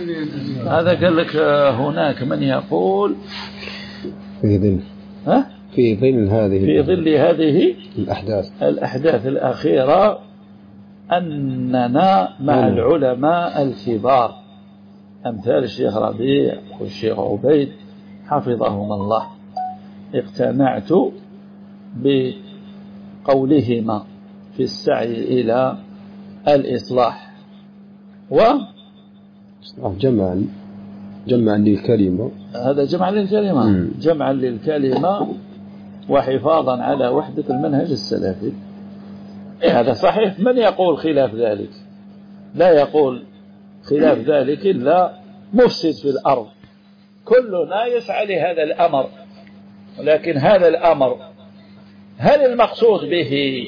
هذا قال لك هناك من يقول في ظل في ظل هذه الأحداث الأخيرة أننا مع العلماء الكبار أمثال الشيخ ربيع والشيخ عبيد حفظهم الله اقتنعت بقولهما في السعي إلى الإصلاح جمعا للكلمة. هذا جمعا للكلمة وحفاظا على وحدة المنهج السلفي. هذا صحيح. من يقول خلاف ذلك؟ لا يقول خلاف ذلك إلا مفسد في الأرض. كلنا يسعى لهذا الأمر، ولكن هذا الأمر هل المقصود به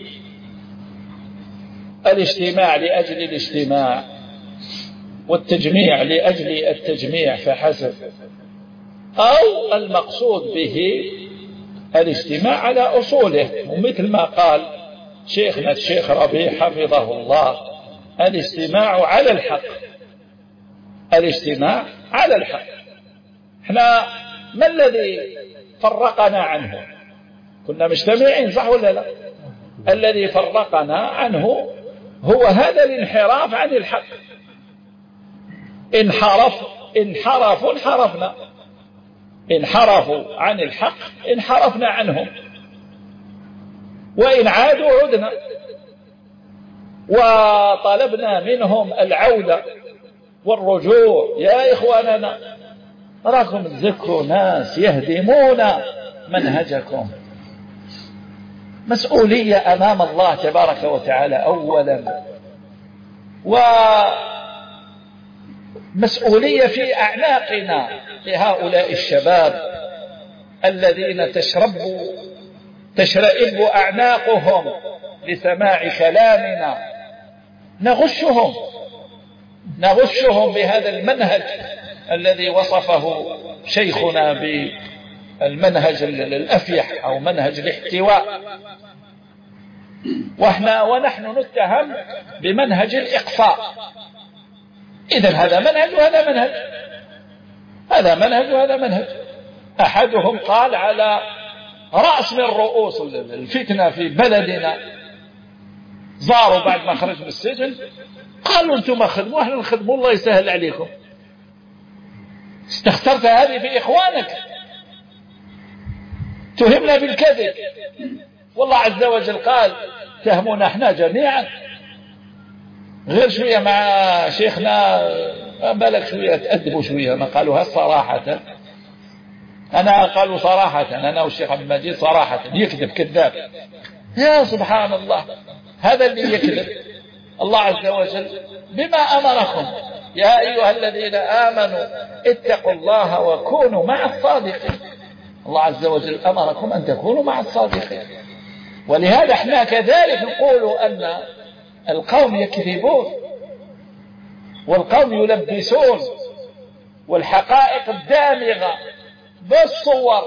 الاجتماع لأجل الاجتماع والتجميع لأجل التجميع فحسب، أو المقصود به الاجتماع على أصوله؟ ومثل ما قال شيخنا الشيخ ربيع حفظه الله الاجتماع على الحق. احنا ما الذي فرقنا عنه؟ كنا مجتمعين صح ولا لا؟ الذي فرقنا عنه هو هذا الانحراف عن الحق. انحرفوا عن الحق انحرفنا عنهم، وإن عادوا عدنا، وطلبنا منهم العودة والرجوع. يا إخواننا راكم تذكروا ناس يهدمون منهجكم. مسؤولية أمام الله تبارك وتعالى أولا، ومسؤولية في أعناقنا لهؤلاء الشباب الذين تشرئب أعناقهم لسماع كلامنا. نغشهم بهذا المنهج الذي وصفه شيخنا بالمنهج الأفيح أو منهج الاحتواء، ونحن نتهم بمنهج الإقصاء. إذن هذا منهج وهذا منهج، هذا منهج وهذا منهج. أحدهم قال على رأس من رؤوس الفتنة في بلدنا، زاروا بعد ما خرج من السجن قالوا أنتم خدموا، احنا نخدموا الله يسهل عليكم. استخسرت هذه في إخوانك، تهمنا بالكذب. والله عز وجل قال تهمونا احنا جميعا. غير شوية مع شيخنا بالك شوية تأدبوا شوية، ما قالوها صراحة. قالوا صراحة أنا والشيخ عبد المجيد صراحة يكذب كذاب. يا سبحان الله، هذا اللي يكذب. الله عز وجل بما أمركم يا أيها الذين آمنوا اتقوا الله وكونوا مع الصادقين. الله عز وجل أمركم أن تكونوا مع الصادقين. ولهذا احنا كذلك نقول أن القوم يكذبون والقوم يلبسون، والحقائق الدامغة بالصور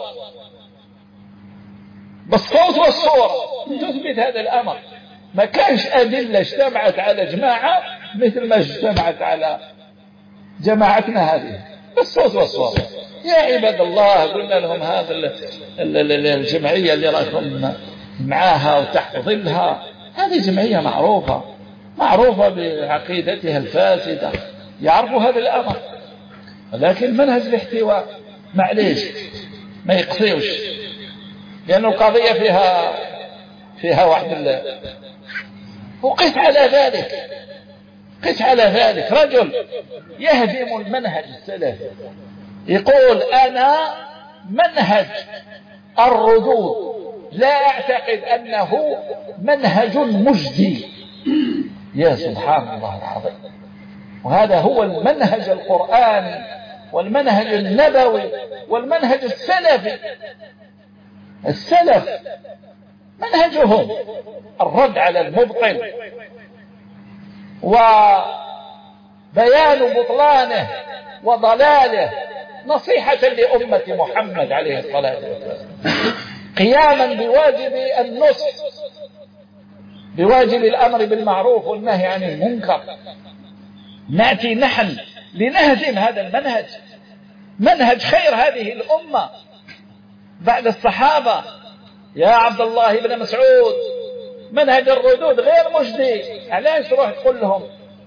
بالصوت والصورة تثبت هذا الأمر. ما كانش أدلة اجتمعت على جماعة مثل ما اجتمعت على جماعتنا هذه بالصوت والصورة. يا عباد الله، قلنا لهم هذا الجمعية اللي راكم معاها وتحت ظلها هذه جمعية معروفة بعقيدتها الفاسدة، يعرفوا هذا الأمر، ولكن منهج الاحتواء معليش ما يقصيوش، لأن القضية فيها واحد. وقس على ذلك رجل يهدم المنهج السلفي يقول أنا منهج الردود لا أعتقد أنه منهج مجدي. يا سبحان الله العظيم. وهذا هو المنهج القرآني والمنهج النبوي والمنهج السلفي. السلف منهجهم الرد على المبطل وبيان بطلانه وضلاله، نصيحة لأمة محمد عليه الصلاة والسلام، قياما بواجب النصح، بواجب الأمر بالمعروف والنهي عن المنكر. نأتي نحن لنهدم هذا المنهج، منهج خير هذه الأمة بعد الصحابة. يا عبد الله بن مسعود، منهج الردود غير مجدي، علاش تروح تقول لهم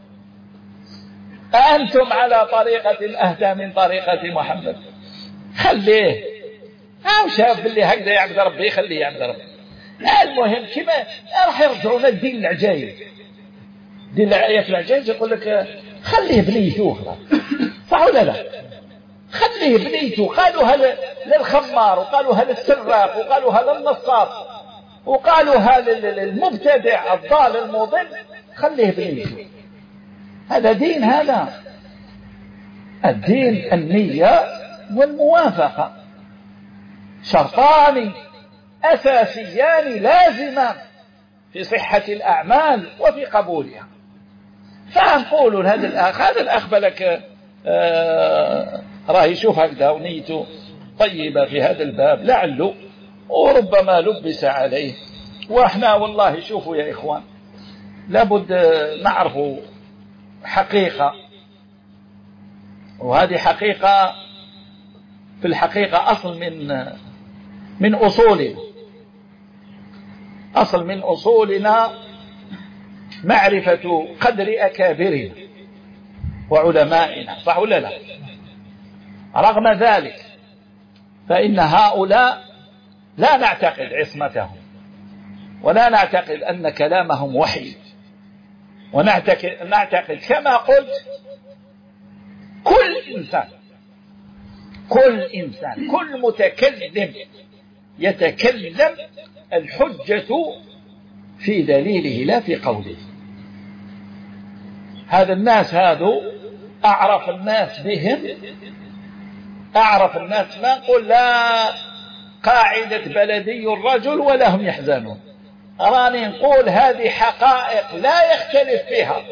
أنتم على طريقة أهدى من طريقة محمد؟ خليه، شاف باللي هكذا يعبد ربي، خليه يعبد ربي. المهم كما راح يرجعون الدين العجائب، دين الآيات العجائب يقول لك خليه بنيته خلاص، صح ولا لا؟ خليه بنيته. قالوها للخمار، وقالوها للسراق، وقالوها للنصاب، وقالوها للمبتدع الضال المضل، خليه بنيته. هذا دين، هذا الدين النية والموافقة، شرطان أساسيان لازمان في صحة الأعمال وفي قبولها. فنقول هذا الأخ بلك راه يشوف هكذا ونيته طيبة في هذا الباب لعله وربما لبس عليه. وإحنا والله شوفوا يا إخوان، لابد نعرف حقيقة، وهذه حقيقة في الحقيقة أصل من أصولنا، أصل من أصولنا معرفة قدر أكابرنا وعلمائنا، صح ولا لا؟ رغم ذلك فإن هؤلاء لا نعتقد عصمتهم، ولا نعتقد أن كلامهم وحي، ونعتقد كما قلت كل إنسان كل متكلم يتكلم الحجة في دليله لا في قوله. هذا الناس هذو أعرف الناس بهم، أعرف الناس، ما نقول لا قاعدة بلدي الرجل ولا هم يحزنون، أراني نقول هذه حقائق لا يختلف فيها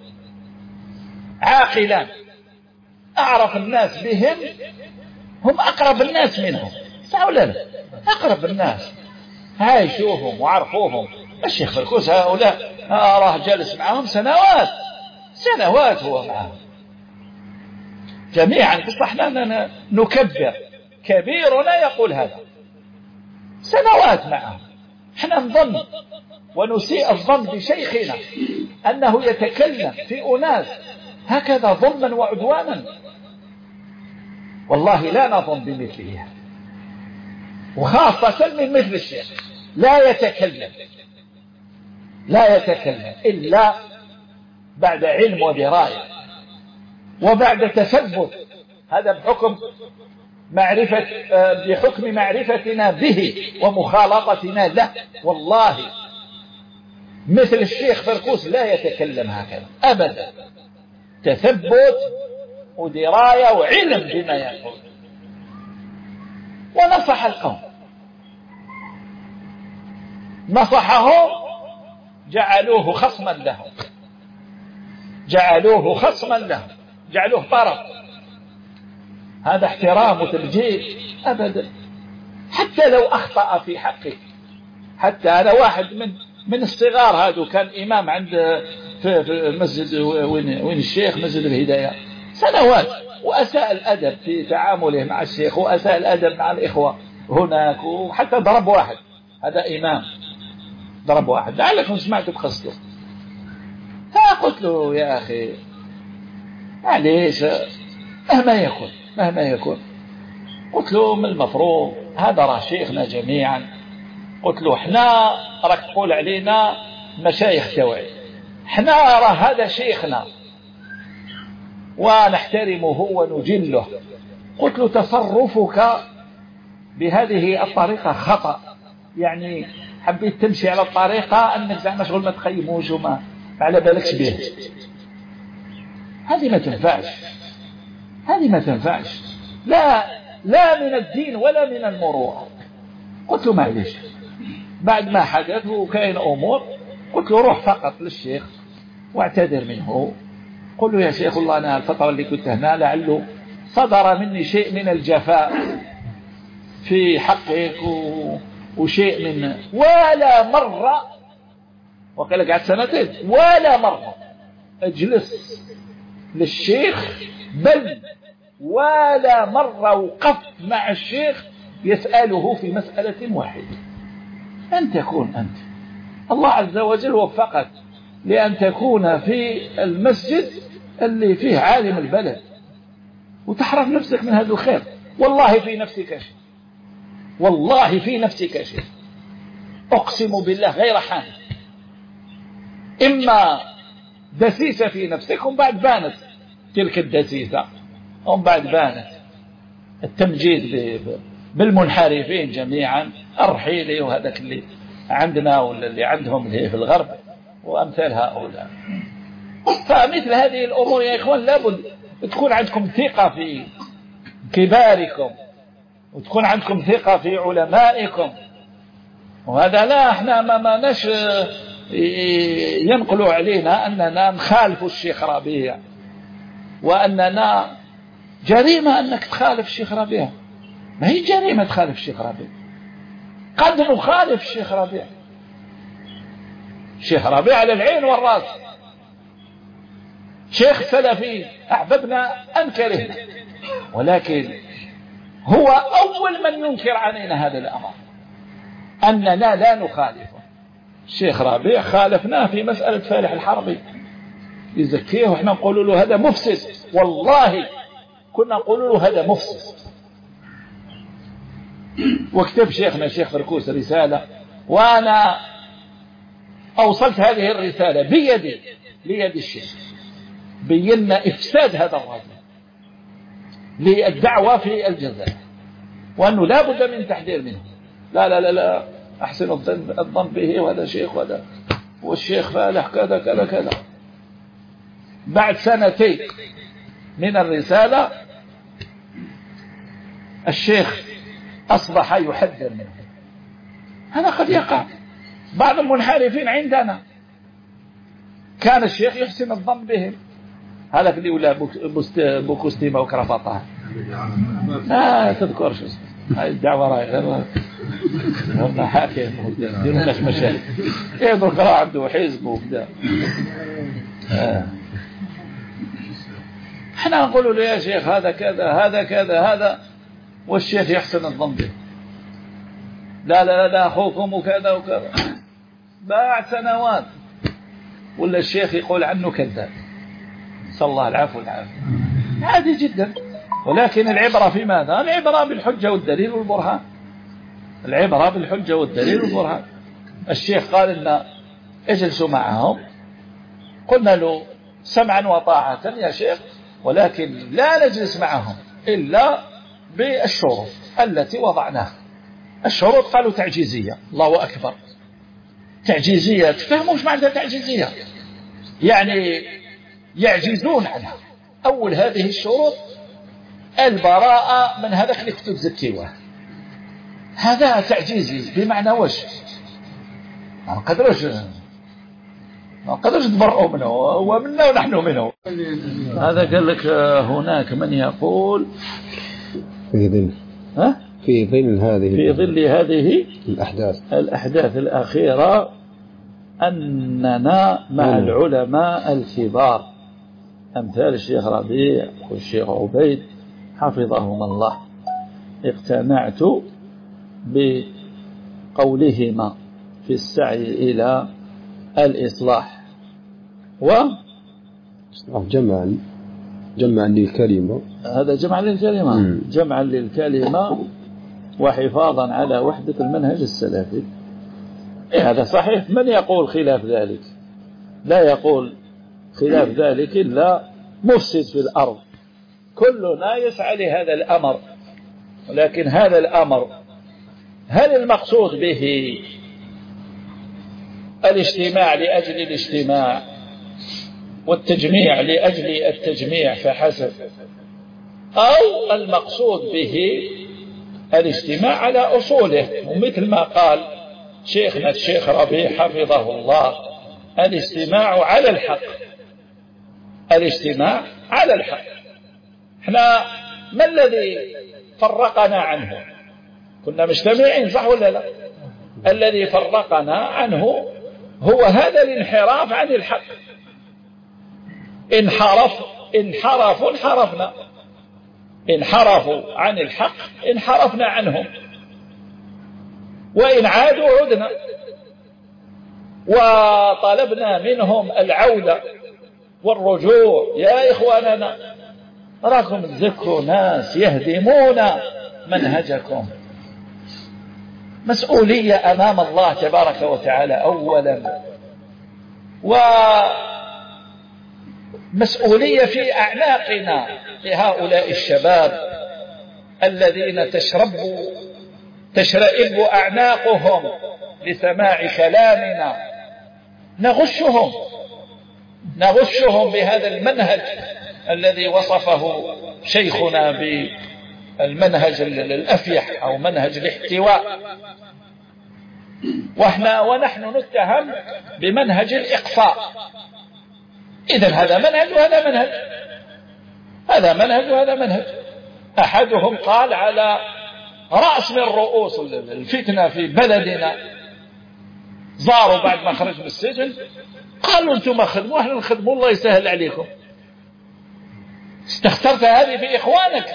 عاقلا. أعرف الناس بهم، هم أقرب الناس منهم، صح ولا لا؟ أقرب الناس، هاي شوفهم وعرفوهم. الشيخ فركوس هؤلاء راه جالس معهم سنوات هو معهم جميعا، بس احنا نكبر، كبيرنا يقول هذا، سنوات معهم. احنا نظن ونسيء الظن بشيخنا أنه يتكلم في أناس هكذا ظلما وعدوانا، والله لا نظن بمثله، وخاصة من مثل الشيخ لا يتكلم إلا بعد علم ودراية وبعد تثبت، هذا بحكم معرفتنا به ومخالطتنا له. والله مثل الشيخ فركوس لا يتكلم هكذا أبدا، تثبت ودراية وعلم بما يقول. ونصح القوم، نصحهم، جعلوه خصما لهم، جعلوه طرف. هذا احترام وتبجيل أبدا، حتى لو أخطأ في حقه. حتى أنا واحد من الصغار هذا كان إمام عند في مسجد وين الشيخ، مسجد الهداية، سنوات، وأساء الأدب في تعامله مع الشيخ، وأساء الأدب مع الإخوة هناك، وحتى ضرب واحد، هذا إمام ضرب واحد، لعلكم سمعتوا بقصته. فقلت له يا أخي معليش، مهما يكون قلت له من المفروض هذا راه شيخنا جميعا، قلت له احنا راك تقول علينا مشايخ توعي، احنا راه هذا شيخنا ونحترمه ونجله. قلت له تصرفك بهذه الطريقة خطأ، يعني حبيت تمشي على الطريقة أنك زعما شغل ما تخيموش وما على بالكش به، هذه ما تنفعش، لا من الدين ولا من المروءة. قلت له معليش، بعد ما حدث وكاين أمور، قلت له روح فقط للشيخ واعتذر منه، قل له يا شيخ الله أنا الفترة اللي كنت هنا لعله صدر مني شيء من الجفاء في حقك وشيء من، ولا مرة، وقال قعدت سنتين، ولا مرة أجلس للشيخ، بل ولا مرة وقفت مع الشيخ يسأله في مسألة واحدة. أن تكون أنت، الله عز وجل وفقك لأن تكون في المسجد اللي فيه عالم البلد وتحرم نفسك من هذا الخير. والله في نفسك شيء، والله في نفسك شيء، أقسم بالله غير حامل. إما دسيسة في نفسك ومن بعد بانت تلك الدسيسة، ومن بعد بانت التمجيد بالمنحرفين جميعا، الرحيلي وهذاك اللي عندنا ولا اللي عندهم اللي في الغرب وأمثال هؤلاء. فمثل هذه الأمور يا إخوان لابد تكون عندكم ثقة في كباركم، وتكون عندكم ثقة في علمائكم. وهذا لا، احنا ما ناش ينقلوا علينا أننا نخالف الشيخ ربيع، وأننا جريمة أنك تخالف الشيخ ربيع. ما هي جريمة تخالف الشيخ ربيع، قد نخالف الشيخ ربيع. الشيخ ربيع على العين والراس، شيخ سلفي أحببنا أم كرهنا، ولكن هو أول من ينكر علينا هذا الأمر، أننا لا نخالفه. الشيخ ربيع خالفناه في مسألة فالح الحربي يزكيه، وإحنا نقول له هذا مفسد، والله كنا نقول له هذا مفسد. وكتب شيخنا الشيخ فركوس رسالة، وأنا أوصلت هذه الرسالة بيدي ليد الشيخ، بينا إفساد هذا الرجل للدعوة في الجزائر، وأنه لا بد من تحذير منه. لا لا لا لا، أحسن الظن به، وهذا شيخ وهذا والشيخ فالح كذا كذا كذا. بعد سنتين من الرسالة الشيخ أصبح يحذر منه. هذا قد يقع. بعض المنحرفين عندنا كان الشيخ يحسن الظن بهم، هذا اللي ولا بوكوستيما وكرافطة لا تذكرش اسمه. هاي الدعوة راهي غير هم حاكم يديروا لنا مشاكل، يدرك راه عنده حزب وكذا. احنا نقول له يا شيخ هذا كذا هذا كذا هذا، والشيخ يحسن الظن به. لا لا لا أخوكم وكذا وكذا. بعد سنوات ولا الشيخ يقول عنه كذاب، صلى الله العفو والعافية. عادي جدا. ولكن العبرة في ماذا؟ العبرة بالحجة والدليل والبرهان. العبرة بالحجة والدليل والبرهان. الشيخ قال لنا اجلسوا معهم، قلنا له سمعا وطاعة يا شيخ، ولكن لا نجلس معهم إلا بالشروط التي وضعناها. الشروط قالوا تعجيزية. الله أكبر. تعجيزية، تفهموا ايش معنى تعجيزية؟ يعني يعجزون عنها. أول هذه الشروط البراءة من هذاك اللي كنتوا تزكيوه. هذا تعجيزي بمعنى وش؟ ما نقدرش نبرئوا منه، هو منا ونحن منه. هذا قال لك هناك من يقول في ظل هذه الأحداث الأخيرة أننا مع العلماء الكبار أمثال الشيخ ربيع والشيخ عبيد حفظهما الله اقتنعت بقولهما في السعي إلى الإصلاح جمعا للكلمة. هذا جمعا للكلمة وحفاظا على وحدة المنهج السلفي. هذا صحيح. من يقول خلاف ذلك؟ لا يقول خلاف ذلك إلا مفسد في الأرض. كلنا يسعى لهذا الأمر، ولكن هذا الأمر هل المقصود به الاجتماع لأجل الاجتماع والتجميع لأجل التجميع فحسب، أو المقصود به الاجتماع على أصوله؟ ومثل ما قال شيخنا الشيخ ربيع حفظه الله الاجتماع على الحق. الاجتماع على الحق. احنا ما الذي فرقنا عنه؟ كنا مجتمعين صح ولا لا؟ الذي فرقنا عنه هو هذا الانحراف عن الحق. انحرفوا انحرفنا، انحرفوا عن الحق انحرفنا عنهم، وإن عادوا عدنا، وطلبنا منهم العودة والرجوع. يا إخواننا راكم تذكروا ناس يهدمون منهجكم. مسؤولية أمام الله تبارك وتعالى أولا، ومسؤولية في أعناقنا لهؤلاء الشباب الذين تشرئب أعناقهم لسماع كلامنا. نغشهم بهذا المنهج الذي وصفه شيخنا بالمنهج الأفيح أو منهج الاحتواء، ونحن نتهم بمنهج الإقصاء. إذن هذا منهج وهذا منهج، هذا منهج وهذا منهج. أحدهم قال على رأس من رؤوس الفتنة في بلدنا، زاروا بعد ما خرج من السجن، قالوا أنتم خدموا، احنا نخدموا، الله يسهل عليكم. استخسرت هذه في إخوانك،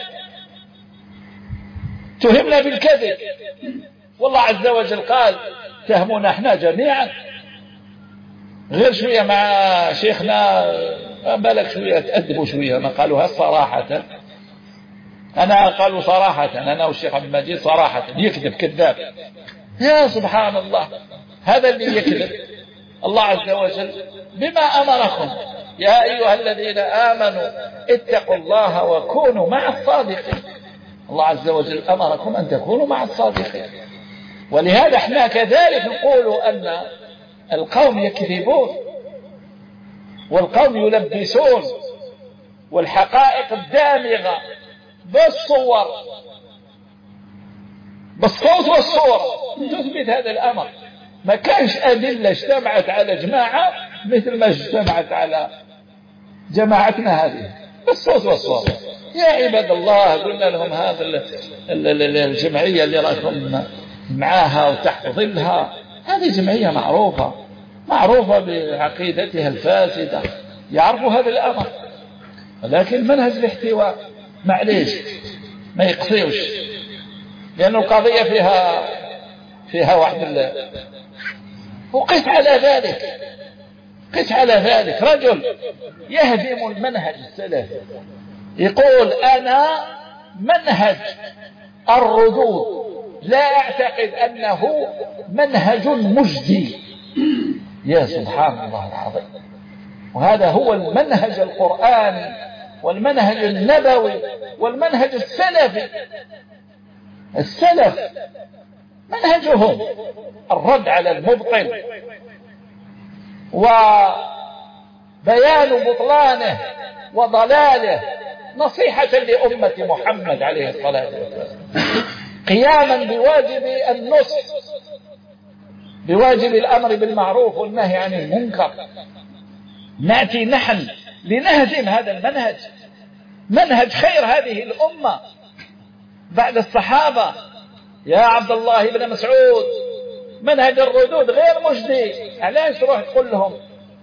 تهمنا بالكذب. والله عز وجل قال تهمونا احنا جميعا. غير شوية مع شيخنا بالك شوية تأدبوا شوية، ما قالوها صراحة. قالوا صراحة أنا والشيخ عبد المجيد صراحة، يكذب كذاب. يا سبحان الله، هذا اللي يكذب. الله عز وجل بما أمركم يا أيها الذين آمنوا اتقوا الله وكونوا مع الصادقين. الله عز وجل أمركم أن تكونوا مع الصادقين. ولهذا احنا كذلك نقول أن القوم يكذبون والقوم يلبسون، والحقائق الدامغة بالصور بالصوت والصورة تثبت هذا الأمر. ما كانش أدلة اجتمعت على جماعة مثل ما اجتمعت على جماعتنا هذه بالصوت والصورة. يا عباد الله، قلنا لهم هذا الجمعية اللي راكم معاها وتحت ظلها، هذه جمعية معروفة بعقيدتها الفاسدة، يعرفوا هذا الأمر، ولكن منهج الاحتواء معليش ما يقصيوش، لأن القضية فيها واحد. وقس على ذلك رجل يهدم المنهج السلفي، يقول أنا منهج الردود لا أعتقد أنه منهج مجدي. يا سبحان الله العظيم، وهذا هو المنهج القرآني والمنهج النبوي والمنهج السلفي. السلف منهجهم الرد على المبطل وبيان بطلانه وضلاله، نصيحة لأمة محمد عليه الصلاة والسلام، قياما بواجب النصح، بواجب الأمر بالمعروف والنهي عن المنكر. نأتي نحن لنهدم هذا المنهج، منهج خير هذه الأمة بعد الصحابة. يا عبد الله بن مسعود، منهج الردود غير مجدي. علاش تروح تقول لهم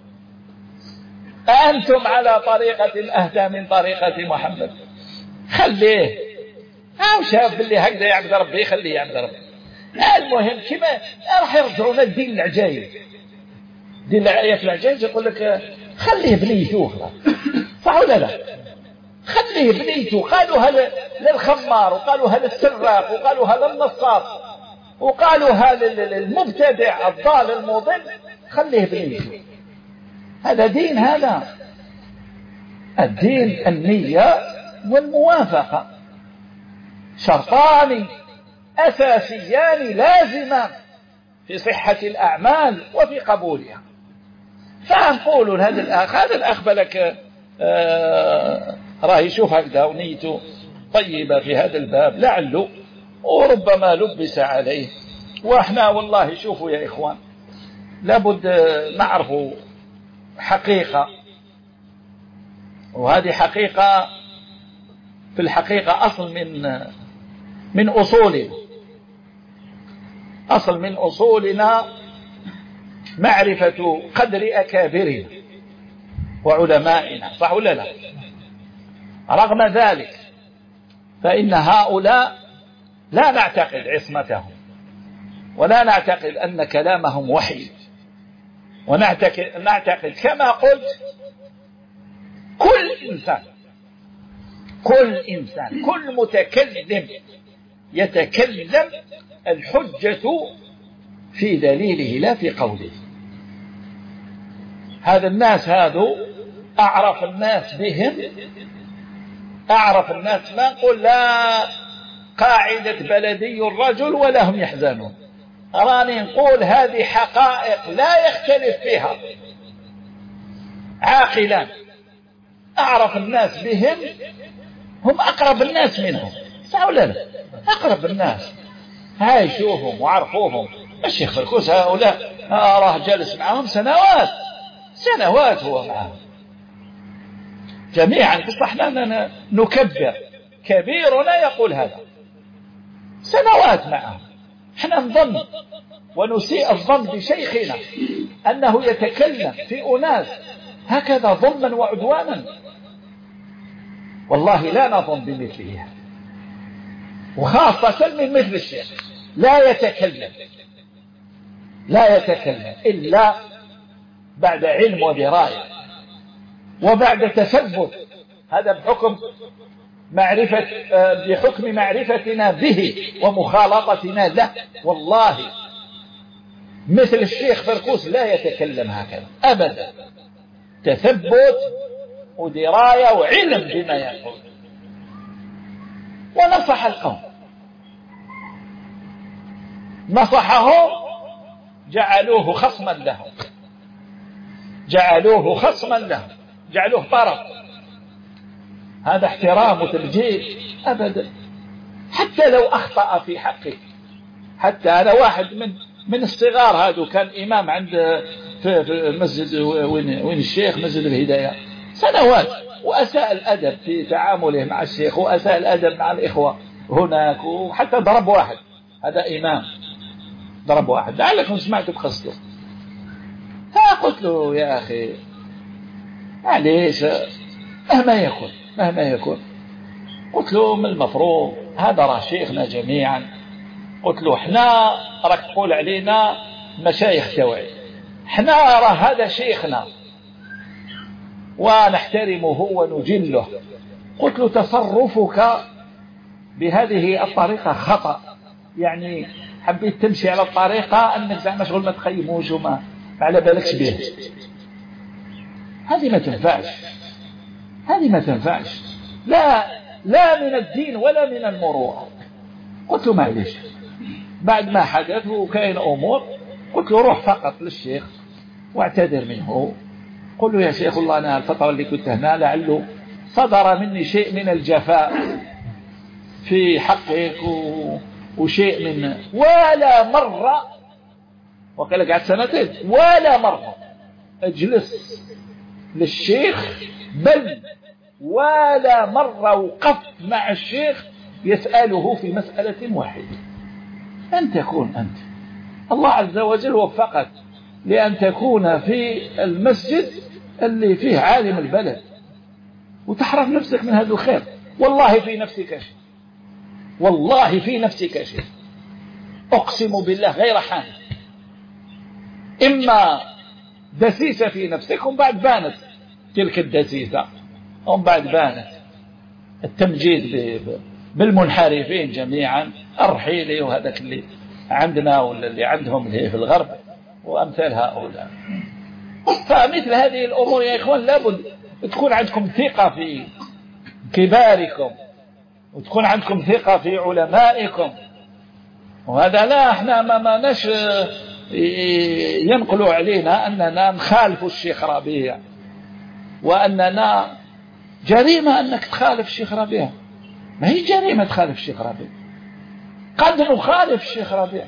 أنتم على طريقة أهدى من طريقة محمد؟ خليه، شاف باللي هكذا يعبد ربي، خليه يعبد ربي. المهم كما راح يرجعون الدين العجايب، دين العجايب يقول لك خليه بنيته، صح ولا لا؟ خليه بنيته. قالوا هذا للخمار، وقالوا هذا السراق، وقالوا هذا النصاب، وقالوا هذا المبتدع الضال المضل، خليه بنيته. هذا دين؟ هذا الدين النية والموافقة، شرطان أساسيان لازمان في صحة الأعمال وفي قبولها. فنقول هذا الأخ بلك راه يشوف هكذا ونيته طيبة في هذا الباب لعله وربما لبس عليه. واحنا والله شوفوا يا إخوان، لابد نعرفوا حقيقة، وهذه حقيقة في الحقيقة أصل من أصولنا، أصل من أصولنا معرفة قدر أكابرنا وعلمائنا، صح ولا لا؟ رغم ذلك فإن هؤلاء لا نعتقد عصمتهم، ولا نعتقد أن كلامهم وحي، ونعتقد كما قلت كل إنسان كل متكلم يتكلم الحجة في دليله لا في قوله. هذا الناس هذو أعرف الناس بهم، أعرف الناس ما نقول لا قاعدة بلدي الرجل ولا هم يحزنون، راني نقول هذه حقائق لا يختلف فيها عاقلا. أعرف الناس بهم، هم أقرب الناس منهم، سأولا أقرب الناس، هاي شوفهم وعرفوهم. الشيخ فركوس هؤلاء راه جالس معهم سنوات هو معهم جميعا. بصح احنا نكبر، كبيرنا يقول هذا، سنوات معهم. احنا نظن ونسيء الظن بشيخنا أنه يتكلم في أناس هكذا ظلما وعدوانا، والله لا نظن بمثله، وخاصة من مثل الشيخ لا يتكلم إلا بعد علم ودراية وبعد تثبت، هذا بحكم معرفتنا به ومخالطتنا له. والله مثل الشيخ فركوس لا يتكلم هكذا أبدا، تثبت ودراية وعلم بما يقول. ونصح القوم، نصحهم جعلوه خصما لهم، جعلوه طرف. هذا احترام وتبجيل أبدا، حتى لو أخطأ في حقه. حتى أنا واحد من الصغار هذا كان إمام عند في مسجد وين الشيخ، مسجد الهداية، سنوات، وأساء الأدب في تعامله مع الشيخ، وأساء الأدب مع الإخوة هناك، وحتى ضرب واحد، هذا إمام ضرب واحد، لعلكم سمعتوا بقصته. فقلت له يا أخي معليش، مهما يكون قلت له من المفروض هذا راه شيخنا جميعا. قلت له احنا راك تقول علينا مشايخ توعي، احنا راه هذا شيخنا ونحترمه ونجله. قلت له تصرفك بهذه الطريقة خطأ، يعني حبيت تمشي على الطريقة أنك زعما شغل ما تقيموش وما على بالكش به، هذه ما تنفعش، لا من الدين ولا من المروءة. قلت له معليش، بعد ما حدث وكاين أمور، قلت له روح فقط للشيخ واعتذر منه، قل له يا شيخ والله أنا الفترة اللي كنت هنا لعله صدر مني شيء من الجفاء في حقك وشيء من، ولا مرة، وقال قعدت سنتين ولا مرة اجلس للشيخ، بل ولا مرة وقفت مع الشيخ يسأله في مسألة واحدة. أن تكون أنت، الله عز وجل وفقك لأن تكون في المسجد اللي فيه عالم البلد، وتحرم نفسك من هذا الخير. والله في نفسك شيء، أقسم بالله غير حامل، إما دسيسة في نفسك، وبعد بانت تلك الدسيسة، وبعد بانت التمجيد بالمنحرفين جميعا، الرحيلي وهذاك اللي عندنا ولا اللي عندهم اللي في الغرب وأمثال هؤلاء. فمثل هذه الأمور يا إخوان لابد تكون عندكم ثقة في كباركم، وتكون عندكم ثقة في علمائكم. وهذا لا، احنا ما نش ينقلوا علينا أننا نخالف الشيخ ربيع، وأننا جريمة أنك تخالف الشيخ ربيع. ما هي جريمة تخالف الشيخ ربيع، قد نخالف الشيخ ربيع،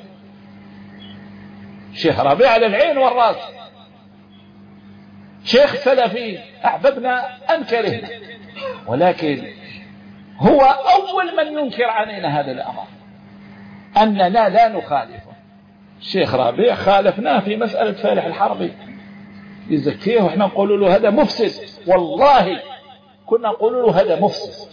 الشيخ ربيع على العين والرأس، شيخ سلفي أحببنا أم كرهنا، ولكن هو أول من ينكر علينا هذا الأمر، أننا لا نخالفه. الشيخ ربيع خالفناه في مسألة فالح الحربي يزكيه، وإحنا نقول له هذا مفسد. والله كنا نقول له هذا مفسد.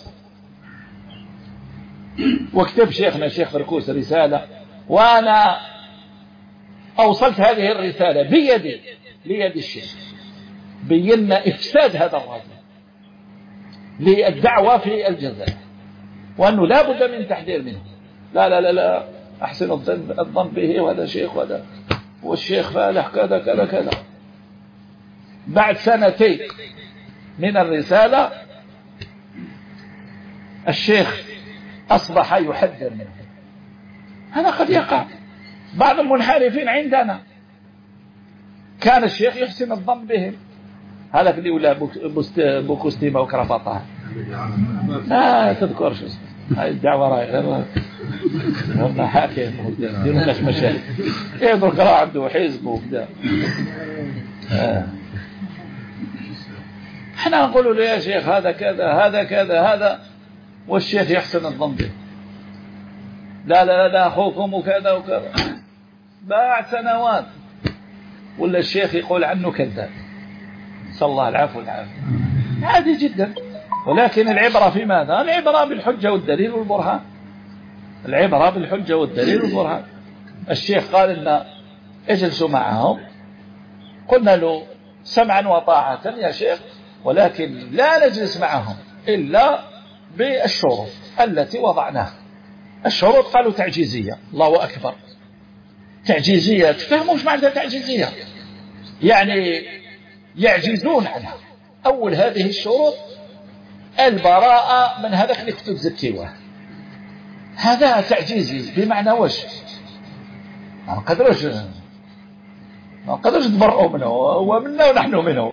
وكتب شيخنا شيخ فركوس رسالة، وأنا أوصلت هذه الرسالة بيدي ليد الشيخ، بينا إفساد هذا الرجل للدعوة في الجزائر، وأنه لا بد من تحذير منه. لا لا لا لا أحسن الظن به، وهذا شيخ، وهذا والشيخ فالح كذا كذا كذا. بعد سنتين من الرسالة الشيخ أصبح يحذر منه. هذا قد يقع. بعض المنحرفين عندنا كان الشيخ يحسن الظن بهم، هذاك اللي ولا بوكوستيما وكرافطة، لا تذكرش اسمه. هاي الدعوة راهي غير والله حاكم يديروا لك مشاكل، يدرك راه عنده حزب وكذا. احنا نقول له يا شيخ هذا كذا هذا كذا هذا، والشيخ يحسن الظن به. لا لا لا أخوكم وكذا وكذا. بعد سنوات ولا الشيخ يقول عنه كذاب. صلى الله العفو والعافية. عادي جدا. ولكن العبرة في ماذا؟ العبرة بالحجة والدليل والبرهان. العبرة بالحجة والدليل والبرهان. الشيخ قال لنا اجلسوا معهم، قلنا له سمعا وطاعة يا شيخ، ولكن لا نجلس معهم إلا بالشروط التي وضعناها. الشروط قالوا تعجيزية. الله أكبر. تعجيزية، تفهموا ايش معنى تعجيزية؟ يعني يعجزون عنها. أول هذه الشروط البراءة من هذاك اللي كنتوا تزكيوه. هذا تعجيزي بمعنى وش؟ ما نقدرش نتبرؤوا منه، هو منا ونحن منه.